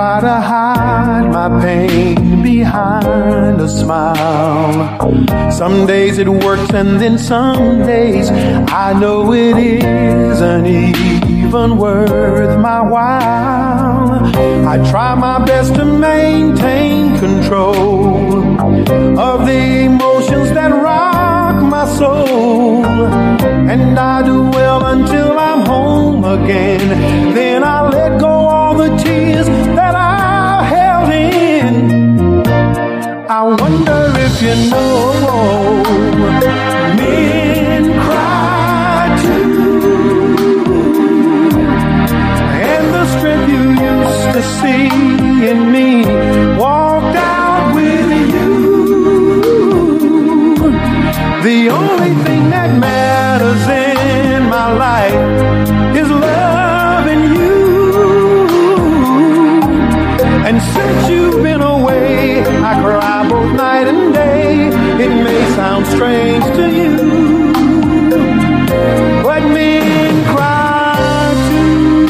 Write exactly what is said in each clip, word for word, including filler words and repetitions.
try to hide my pain behind a smile. Some days it works and then some days I know it isn't even worth my while. I try my best to maintain control of the emotions that rock my soul, and I do well until I'm home again. Then I let go all the tears that I held in. I wonder if you know men cry too, and the strength you used to see in me walked out with you. The only thing that matters in my life is loving you. And since you've been away, I cry both night and day. It may sound strange to you, but men cry too.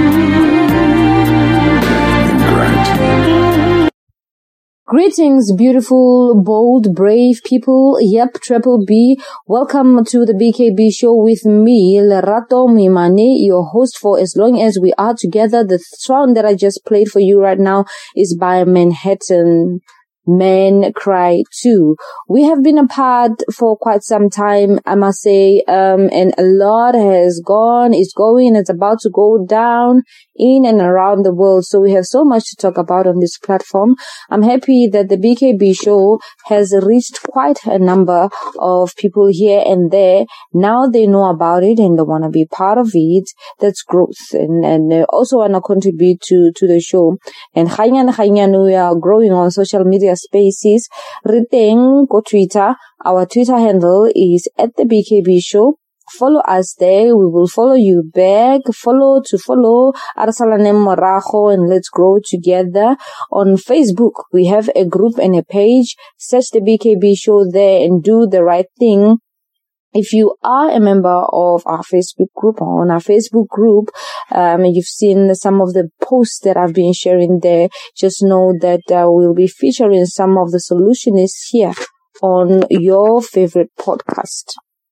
Greetings, beautiful, bold, brave people. Yep, Triple B. Welcome to the B K B show with me, Lerato Mimane, your host for as long as we are together. The song that I just played for you right now is by Manhattan. Men Cry Too. We have been apart for quite some time, I must say, um, and a lot has gone, is going, it's about to go down in and around the world. So we have so much to talk about on this platform. I'm happy that the B K B show has reached quite a number of people here and there. Now they know about it and they want to be part of it. That's growth, and, and they also want to contribute to, to the show. And Khanyan Khanyan, we are growing on social media spaces. Riteng go Twitter. Our Twitter handle is at the B K B show. Follow us there. We will follow you back. Follow to follow. Arsalanem Morajo, and let's grow together. On Facebook, we have a group and a page. Search the B K B show there and do the right thing. If you are a member of our Facebook group, or on our Facebook group, um, you've seen some of the posts that I've been sharing there, just know that uh, we'll be featuring some of the solutionists here on your favorite podcast.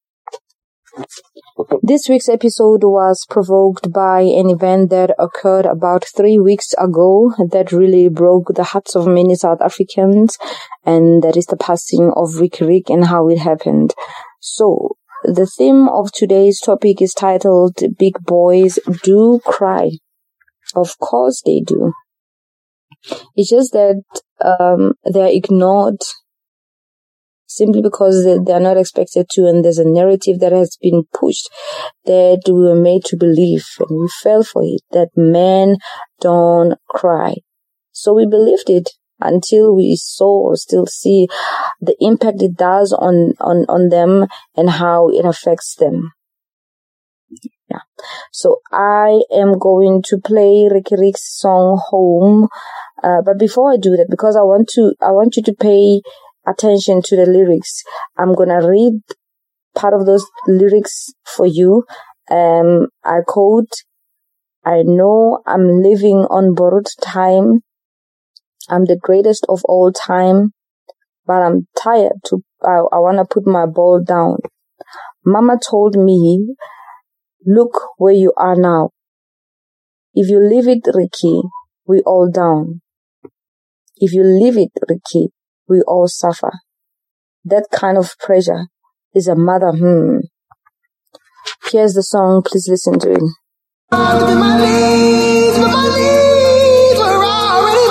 This week's episode was provoked by an event that occurred about three weeks ago that really broke the hearts of many South Africans, and that is the passing of Riky Rick and how it happened. So, the theme of today's topic is titled, Big Boys Do Cry. Of course they do. It's just that um, they're ignored simply because they, they are not expected to, and there's a narrative that has been pushed that we were made to believe, and we fell for it, that men don't cry. So we believed it until we saw or still see the impact it does on, on, on them and how it affects them. Yeah. So I am going to play Riky Rick's song Home. Uh, but before I do that, because I want to, I want you to pay attention to the lyrics. I'm gonna read part of those lyrics for you. Um, I quote, I know I'm living on borrowed time. I'm the greatest of all time, but I'm tired to, I, I want to put my ball down. Mama told me, look where you are now. If you leave it, Ricky, we all down. If you leave it, Ricky, we all suffer. That kind of pressure is a mother, hmm. Here's the song, please listen to it. Look at my knees, but my knees were already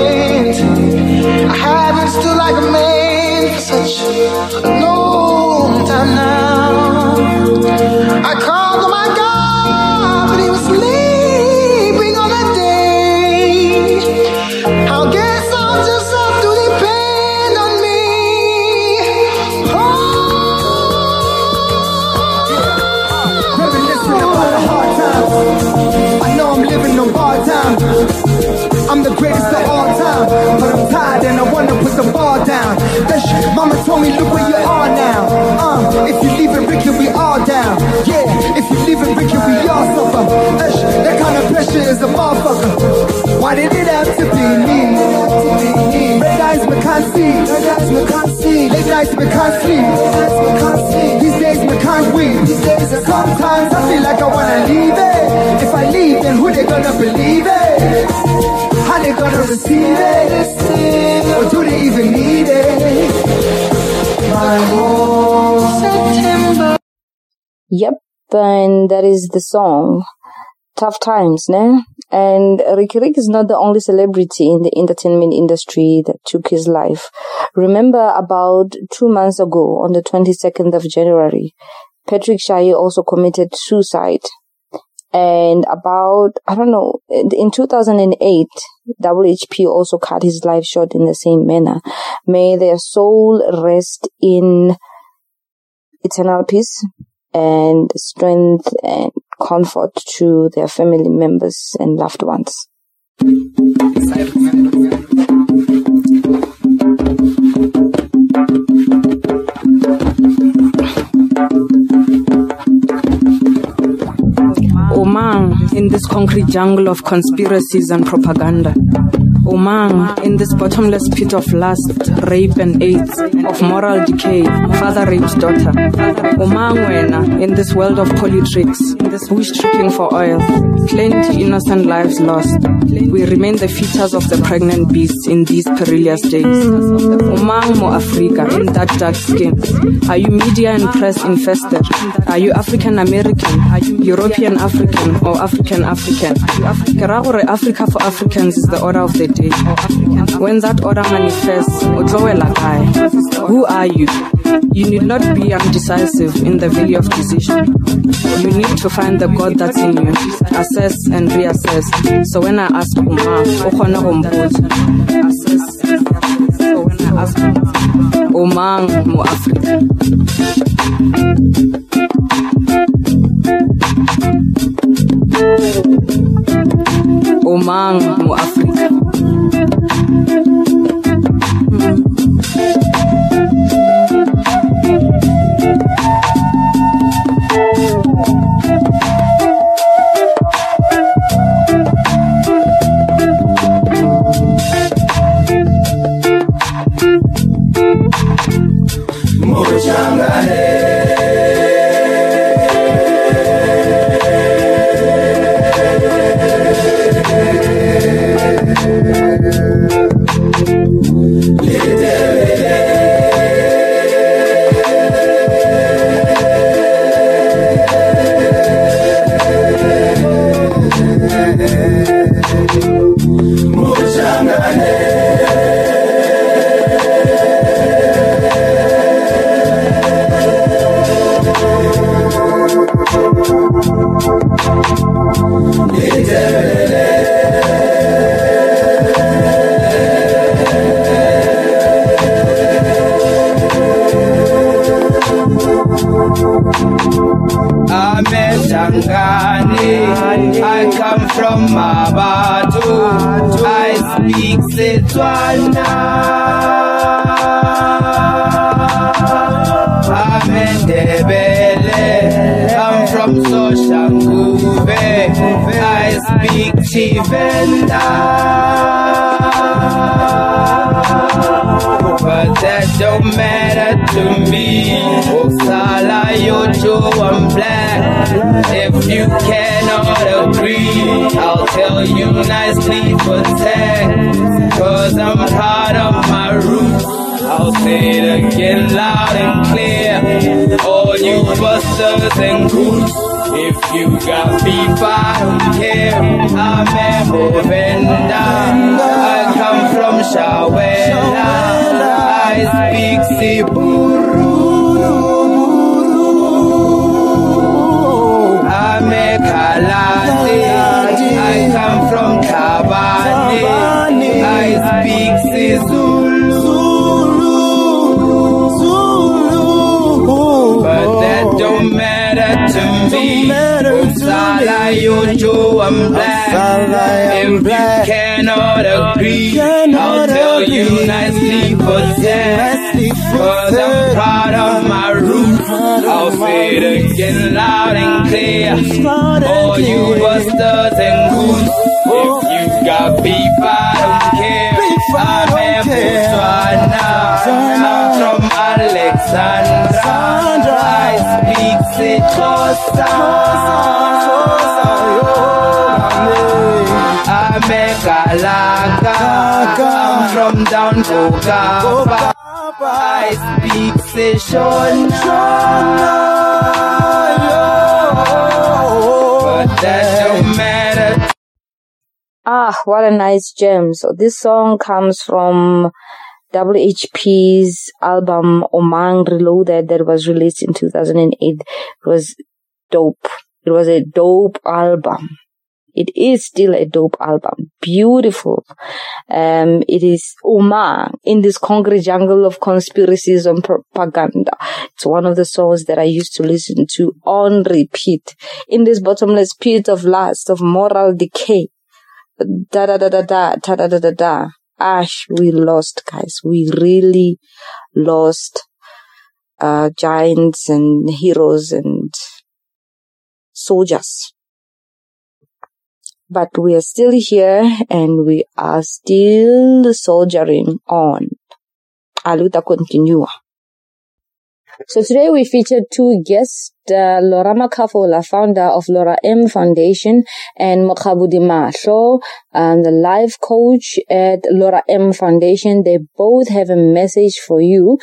bent. I haven't stood like a man for such a long time now. I called on my God, but he was sleeping on that day. I guess I'll just have to depend on me. Oh, yeah. Reminiscing about the hard times. I know I'm living on hard times. greatest of all time. But I'm tired and I wanna put the ball down. That shit, mama told me, look where you are now. Uh, if you leave it, Ricky, we all down. Yeah, if you leave it, Ricky, we all suffer. That shit, that kind of pressure is a motherfucker. Why did it have to be me? Red eyes, me can't see. Red eyes, me can't see. Late nights, me can't sleep. These days, me can't weep. Sometimes I feel like I wanna leave it. If I leave, then who they gonna believe it? How they gonna receive it? Or do they even need it? My whole September. Yep, and that is the song. Tough times, ne? And Riky Rick is not the only celebrity in the entertainment industry that took his life. Remember, about two months ago, on the twenty-second of January, Patrick Shayi also committed suicide. And about, I don't know, in two thousand eight, W H P also cut his life short in the same manner. May their soul rest in eternal peace and strength and comfort to their family members and loved ones. Omang in this concrete jungle of conspiracies and propaganda. Omang in this bottomless pit of lust, rape and AIDS, of moral decay, father rapes daughter. Omang wena in this world of politricks, in this bush tripping for oil, plenty innocent lives lost. We remain the fetus of the pregnant beasts in these perilous days. Omang mo Africa in that dark skin. Are you media and press infested? Are you African American? Are you European African or African African? Keragore Africa for Africans is the order of the day. When that order manifests, who are you? You need not be undecisive in the valley of decision. You need to find the God that's in you, assess and reassess. So when I ask Uma, assess and reassess. So when I ask Uma, Omang mo Africa. Omang mo Africa. I come from Mabatu. I speak Setswana. I'm Ndebele. I'm from Soshanguve. I speak Chivenda. But that don't matter to me. Oksala Yojo, I'm black. If you cannot agree, I'll tell you nicely for tag. Cause I'm proud of my roots. I'll say it again loud and clear. All you busters and goons, if you got beef, I don't care. I'm a Movenda. I come from Shawela. I speak Siburu. I'm a Kalate. I come from Kabane. I speak Sizulu. But that don't matter to me. Upsala, you Down Joe, I'm black. If you cannot agree, I'll tell you nicely for ten. Cause I'm proud of my roots. I'll say it again loud and clear. All you busters and goons, if you got beef, I don't care. I'm a Botswana. I'm from Alexandra. I speak Xhosa. I'm a Galaga. I'm from down Gokapa. I speak Seshona. But that don't matter. Ah, what a nice gem. So this song comes from W H P's album Omang Reloaded that was released in two thousand eight. It was dope. It was a dope album. It is still a dope album. Beautiful. Um, it is Omang in this concrete jungle of conspiracies and propaganda. It's one of the songs that I used to listen to on repeat. In this bottomless pit of lust, of moral decay. Da da da da da, da da da da da. Ash, we lost, guys. We really lost uh, giants and heroes and soldiers. But we are still here and we are still soldiering on. Aluta continua. So today we featured two guests, uh, Laura Makafola, founder of Laura M Foundation, and Mokhabudi Mahlo, um, the life coach at Laura M Foundation. They both have a message for you.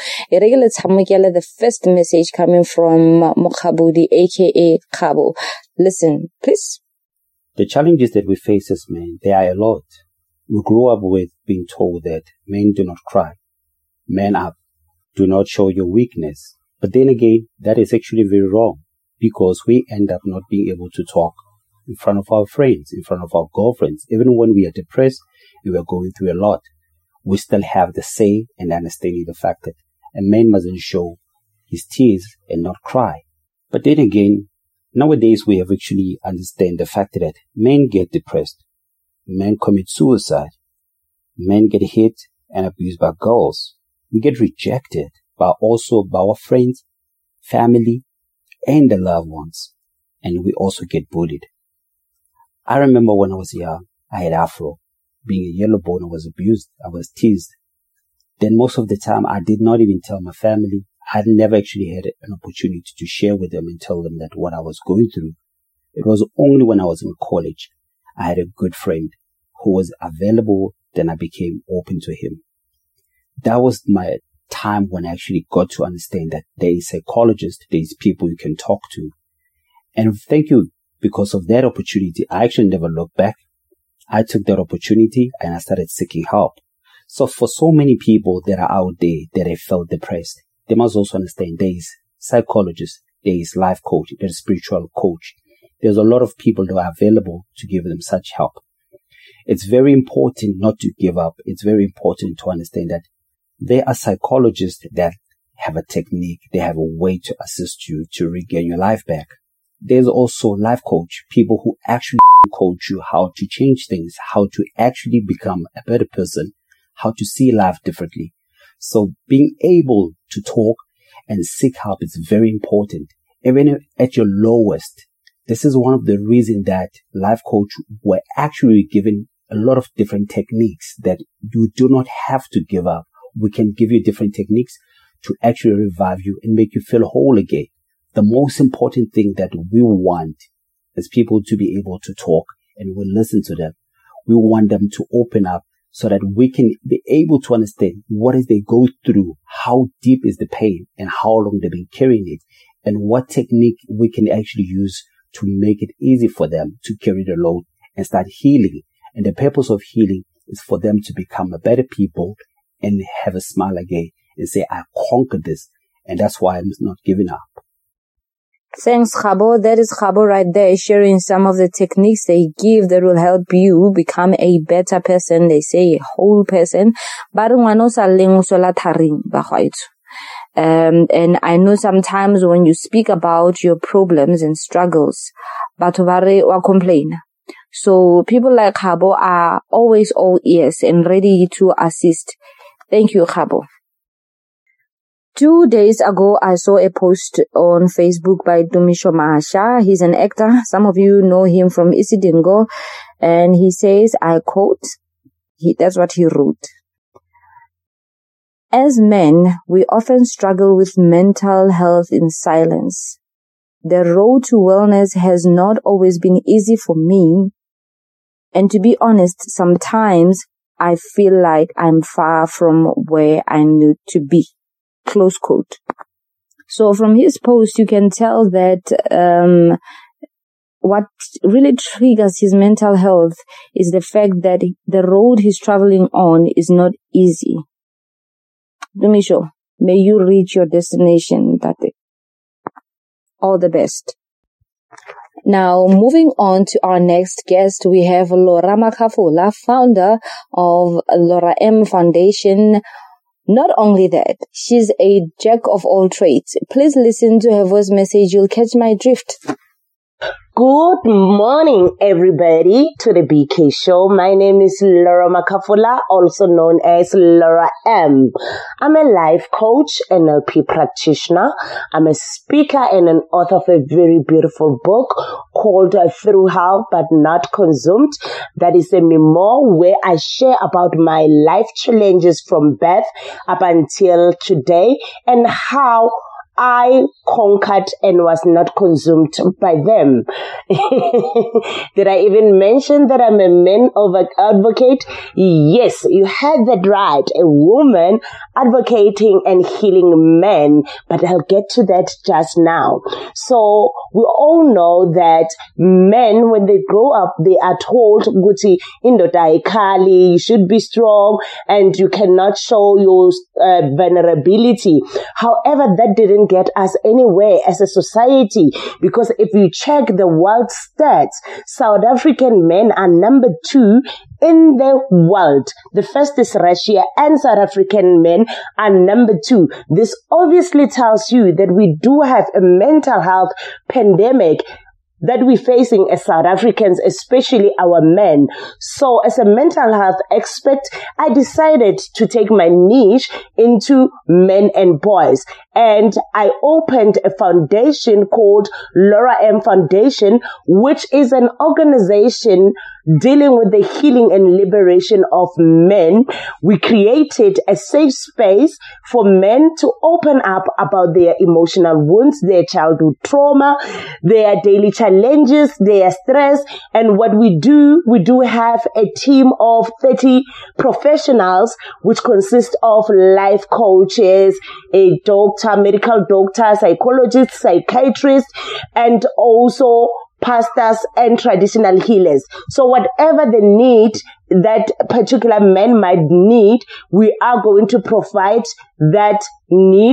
The first message coming from Mokhabudi, aka Khabo. Listen, please. The challenges that we face as men, they are a lot. We grew up with being told that men do not cry. Man up. Do not show your weakness. But then again, that is actually very wrong because we end up not being able to talk in front of our friends, in front of our girlfriends. Even when we are depressed and we are going through a lot, we still have the say and understanding the fact that a man mustn't show his tears and not cry. But then again, nowadays we have actually understand the fact that men get depressed, men commit suicide, men get hit and abused by girls. We get rejected, but also by our friends, family, and the loved ones. And we also get bullied. I remember when I was young, I had afro. Being a yellow bone, I was abused. I was teased. Then most of the time, I did not even tell my family. I never actually had an opportunity to share with them and tell them that what I was going through. It was only when I was in college, I had a good friend who was available, then I became open to him. That was my time when I actually got to understand that there is psychologists, there is people you can talk to. And thank you, because of that opportunity, I actually never looked back. I took that opportunity and I started seeking help. So for so many people that are out there that have felt depressed, they must also understand there is psychologists, there is life coach, there is spiritual coach. There's a lot of people that are available to give them such help. It's very important not to give up. It's very important to understand that there are psychologists that have a technique, they have a way to assist you to regain your life back. There's also life coach, people who actually coach you how to change things, how to actually become a better person, how to see life differently. So being able to talk and seek help is very important. Even at your lowest, this is one of the reasons that life coach were actually given a lot of different techniques that you do not have to give up. We can give you different techniques to actually revive you and make you feel whole again. The most important thing that we want is people to be able to talk and we listen to them. We want them to open up so that we can be able to understand what is they go through, how deep is the pain and how long they've been carrying it, and what technique we can actually use to make it easy for them to carry the load and start healing. And the purpose of healing is for them to become a better people and have a smile again and say, I conquered this. And that's why I'm not giving up. Thanks, Khabo. That is Khabo right there, sharing some of the techniques they give that will help you become a better person. They say a whole person. Um, and I know sometimes when you speak about your problems and struggles, batho ba re wa complain. So people like Khabo are always all ears and ready to assist. Thank you, Khabo. Two days ago, I saw a post on Facebook by Dumisho Mahasha. He's an actor. Some of you know him from Isidingo. And he says, I quote, he, that's what he wrote. As men, we often struggle with mental health in silence. The road to wellness has not always been easy for me. And to be honest, sometimes I feel like I'm far from where I need to be. Close quote. So from his post, you can tell that um, what really triggers his mental health is the fact that the road he's traveling on is not easy. Dumisho, may you reach your destination, Tate. All the best. Now, moving on to our next guest, we have Laura Makafula, founder of Laura M Foundation. Not only that, she's a jack of all trades. Please listen to her voice message. You'll catch my drift. Good morning, everybody, to the B K Show. My name is Laura Makafula, also known as Laura M. I'm a life coach, N L P practitioner. I'm a speaker and an author of a very beautiful book called uh, Through Hell But Not Consumed. That is a memoir where I share about my life challenges from birth up until today and how I conquered and was not consumed by them. Did I even mention that I'm a men over advocate? Yes, you had that right. A woman advocating and healing men, but I'll get to that just now. So we all know that men, when they grow up, they are told, Guti, indoda ikali, you should be strong and you cannot show your uh, vulnerability. However, that didn't get us anywhere as a society, because if you check the world stats, South African men are number two in the world. The first is Russia, and South African men are number two. This obviously tells you that we do have a mental health pandemic that we're facing as South Africans, especially our men. So as a mental health expert, I decided to take my niche into men and boys. And I opened a foundation called Laura M Foundation, which is an organization dealing with the healing and liberation of men. We created a safe space for men to open up about their emotional wounds, their childhood trauma, their daily challenges, their stress. And what we do, we do have a team of thirty professionals, which consist of life coaches, a doctor, medical doctor, psychologists, psychiatrists, and also pastors and traditional healers. So whatever the need that particular man might need, we are going to provide that need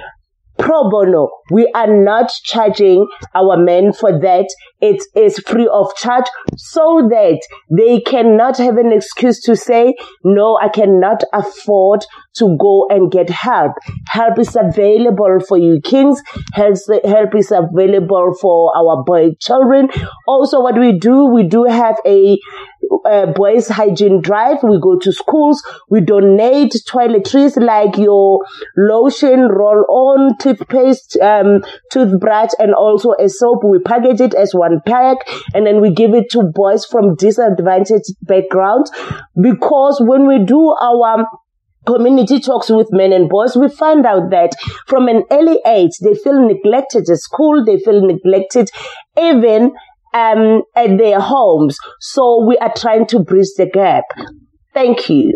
pro bono. We are not charging our men for that. It is free of charge, so that they cannot have an excuse to say, no, I cannot afford to go and get help. Help is available for you kings. Help, help is available for our boy children. Also, what we do, we do have a Uh, boys hygiene drive. We go to schools. We donate toiletries like your lotion, roll-on, toothpaste, um, toothbrush, and also a soap. We package it as one pack, and then we give it to boys from disadvantaged backgrounds. Because when we do our community talks with men and boys, we find out that from an early age, they feel neglected at school. They feel neglected even Um, at their homes. So we are trying to bridge the gap. Thank you.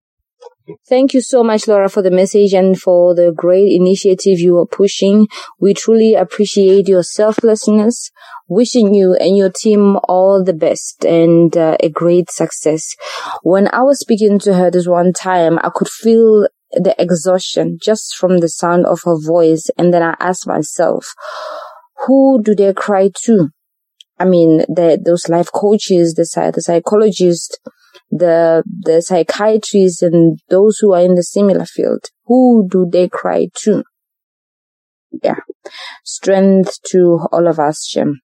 Thank you so much, Laura, for the message and for the great initiative you are pushing. We truly appreciate your selflessness. Wishing you and your team all the best and uh, a great success. When I was speaking to her this one time, I could feel the exhaustion just from the sound of her voice. And then I asked myself, who do they cry to? I mean, the, those life coaches, the, the psychologists, the, the psychiatrists, and those who are in the similar field. Who do they cry to? yeah, strength to all of us, Shem.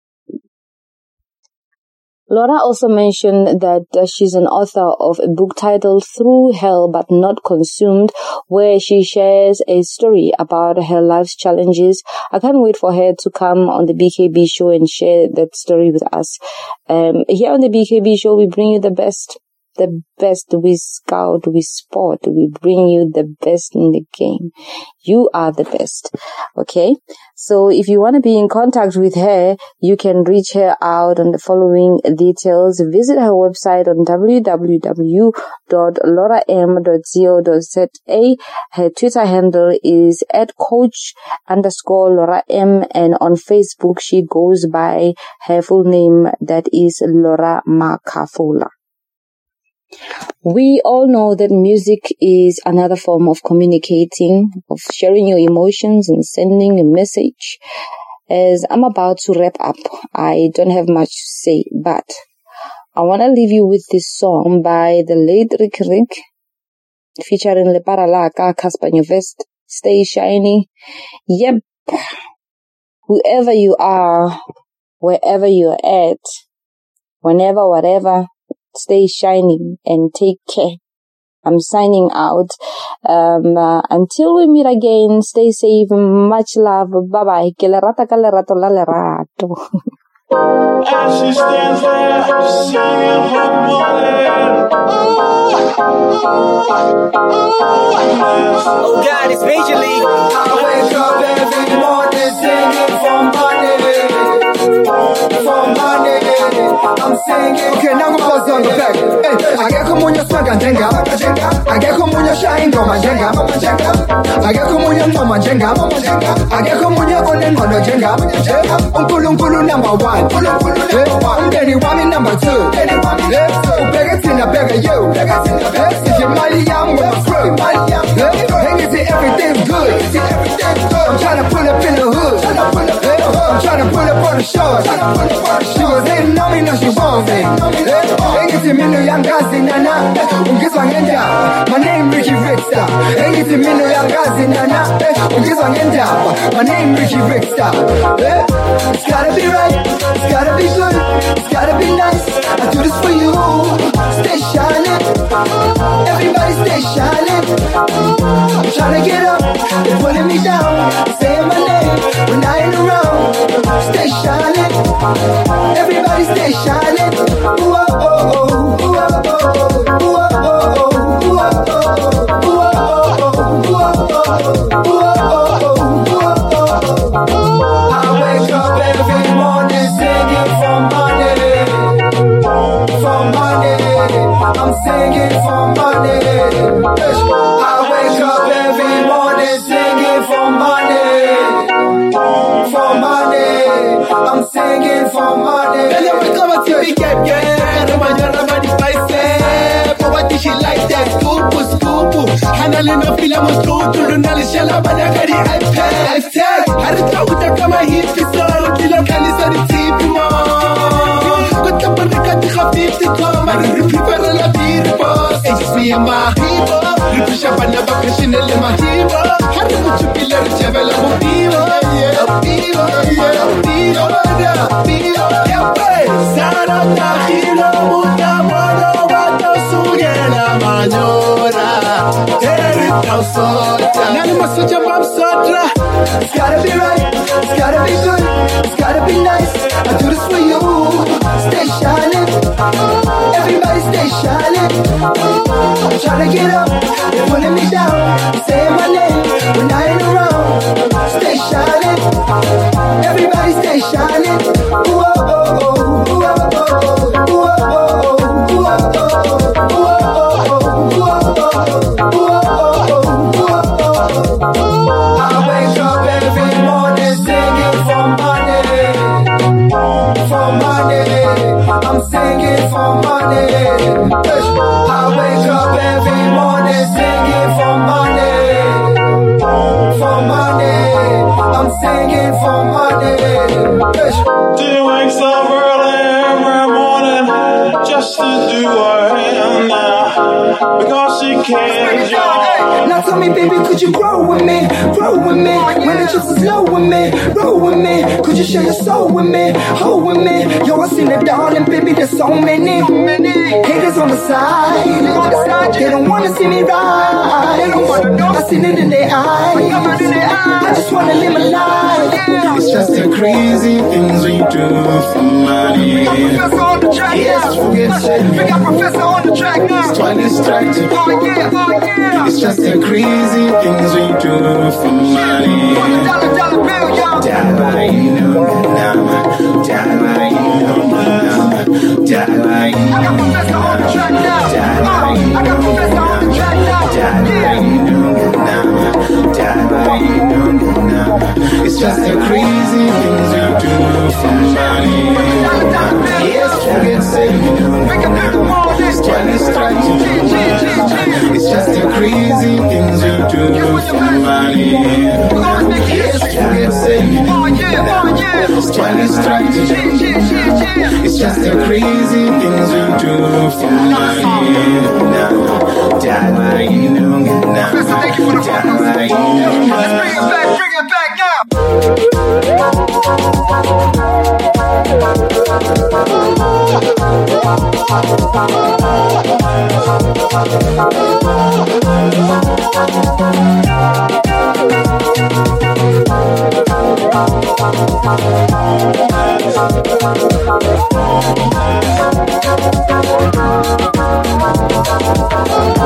Laura also mentioned that uh, she's an author of a book titled Through Hell But Not Consumed, where she shares a story about her life's challenges. I can't wait for her to come on the B K B show and share that story with us. Um, here on the B K B show, we bring you the best. The best. We scout, we sport, we bring you the best in the game. You are the best. Okay? So if you want to be in contact with her, you can reach her out on the following details. Visit her website on w w w dot laura m dot co dot z a. Her Twitter handle is at coach underscore Laura M, and on Facebook she goes by her full name, that is Laura Makafula. We all know that music is another form of communicating, of sharing your emotions and sending a message. As I'm about to wrap up, I don't have much to say, but I want to leave you with this song by the late Rick Rick, featuring Lepara Laka, Casper Nyovest, Stay Shiny. Yep. Whoever you are, wherever you're at, whenever, whatever, stay shining and take care. I'm signing out. Um, uh, until we meet again, stay safe. Much love. Bye-bye. Que le rata, que le rato, la le rato. As she stands there, singing her morning. Oh God, it's Major League. I wake up every morning singing for money, for money. I'm singing. Okay, now I'm pause on the back. Hey, I get come on your swag and jenga. I get come on your shine, go my jenga. I get come on your mama jenga. I get come on your own and on the jenga. Um pulum pulum number one. Pulum pulum number one. Then want me number two. Then want me number two. Beg it in a beg of you. Beg it in a beg. If you're Mali, I'm with my crew. Hang it till everything's good. I'm trying to pull up in the hood. I'm trying to pull up on the shore. She was hating on me, now she wants me. Hang it till me no young guys in Nana. My name Ricky Rickstar. Hang it till me no young guys in Nana. My name Ricky Rickstar. It's gotta be right. It's gotta be good. It's gotta be nice. I do this for you. Stay shining. Everybody stay shining. I'm trying to get up. They're pulling me down. Saying my name when I ain't around. Stay shining. Everybody stay shining. Ooh, oh, oh, oh. Ooh, oh, oh, oh. Ooh, oh, oh, oh. Ooh, oh, oh, oh. Ooh, oh, oh, oh. Ooh, oh, oh, oh. I wake up every morning singing for money, for money. I'm singing for money. I wake up every morning singing for money, for money. I'm singing for money. And then we come up to the gap, yeah. The man you're about to fight, say. But what did she like that? Scoop, scoop. Handling a film of scoop. To the knowledge, shall I buy a iPad? Hashtag. I don't know what I come out here to so. Kilo can listen to T V more. Got the Panaca to have fifty come. I don't prepare a beer boss. It's me and my people. Repush up and never question in my people. How do you feel like a travel of people? Yeah, people, yeah, people, yeah, people. Yeah, boy. Sarata, Hilo, Muta, Mono, Vato, Sugena, Manora. Terry, Sota. None of such a bomb soda. It's gotta be right. It's gotta be good. It's gotta be nice. I do this for you. Stay shining. Everybody stay shining. I'm trying to get up. They're pulling me down. Saying my name when I ain't around. Stay shining. Everybody stay shining. Ooh, oh, oh, oh. Ooh, oh, oh, oh. Ooh, oh, oh, oh. Ooh, oh, oh, oh. Ooh, oh, oh, oh. Ooh, oh, oh, oh. I wake up every morning singing for money, for money. I'm singing for money. I wake up every morning singing for money. all she can, y'all. Now tell me, baby, could you grow with me? Grow with me. When the chips is low with me, roll with me. Could you share your soul with me? Hold with me. Yo, I seen it, darling, baby, there's so many haters on the side. They don't wanna see me rise. I seen it in their eyes. I just wanna live my life. It's just the crazy things we do for money. Yes, forget it. We got Professor on the track now. It's quite distracting. Oh yeah, oh yeah. It's just the crazy things we do for money. Dollar, dollar bill, y'all. Dollar, you know, dollar, dollar, you know, dollar, you know. I got Professor on the track now. Uh, I got Professor on the track now. Yeah. It's just the crazy things we do for money. Yes, forget saying it's quite distracting. It's just the crazy things we do for money. Yes, forget saying it's quite distracting. It's just the crazy things we do for money. Now, you know, now, Thank you for the phone. Let's bring it back, bring it back now.